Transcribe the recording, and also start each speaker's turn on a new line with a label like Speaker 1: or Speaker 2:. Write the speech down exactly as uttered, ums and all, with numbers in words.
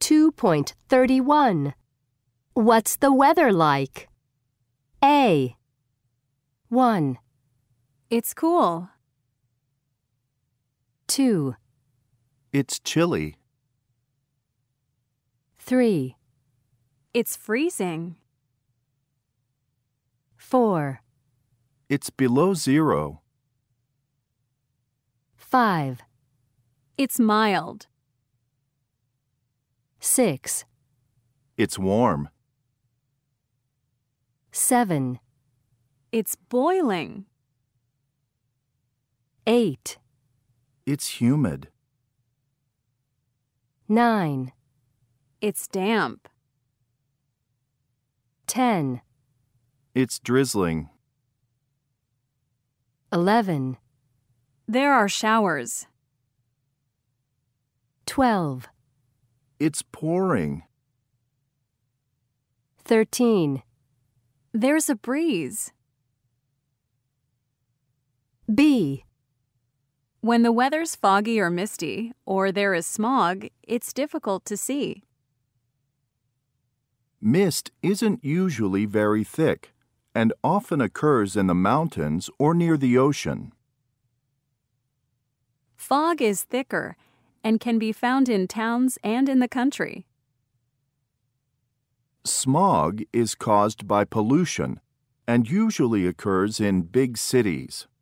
Speaker 1: two point three one. What's the weather like? A. one.
Speaker 2: It's cool.
Speaker 1: two.
Speaker 3: It's chilly.
Speaker 1: three.
Speaker 2: It's freezing.
Speaker 1: four.
Speaker 3: It's below zero.
Speaker 1: five.
Speaker 2: It's mild.
Speaker 1: six.
Speaker 3: It's warm.
Speaker 1: seven.
Speaker 2: It's boiling.
Speaker 1: eight.
Speaker 3: It's humid.
Speaker 1: nine.
Speaker 2: It's damp.
Speaker 1: ten.
Speaker 3: It's drizzling.
Speaker 1: eleven.
Speaker 2: There are showers.
Speaker 1: twelve.
Speaker 3: It's pouring.
Speaker 1: thirteen.
Speaker 2: There's a breeze.
Speaker 1: B.
Speaker 2: When the weather's foggy or misty, or there is smog, it's difficult to see.
Speaker 3: Mist isn't usually very thick and often occurs in the mountains or near the ocean.
Speaker 2: Fog is thicker and can be found in towns and in the country.
Speaker 3: Smog is caused by pollution and usually occurs in big cities.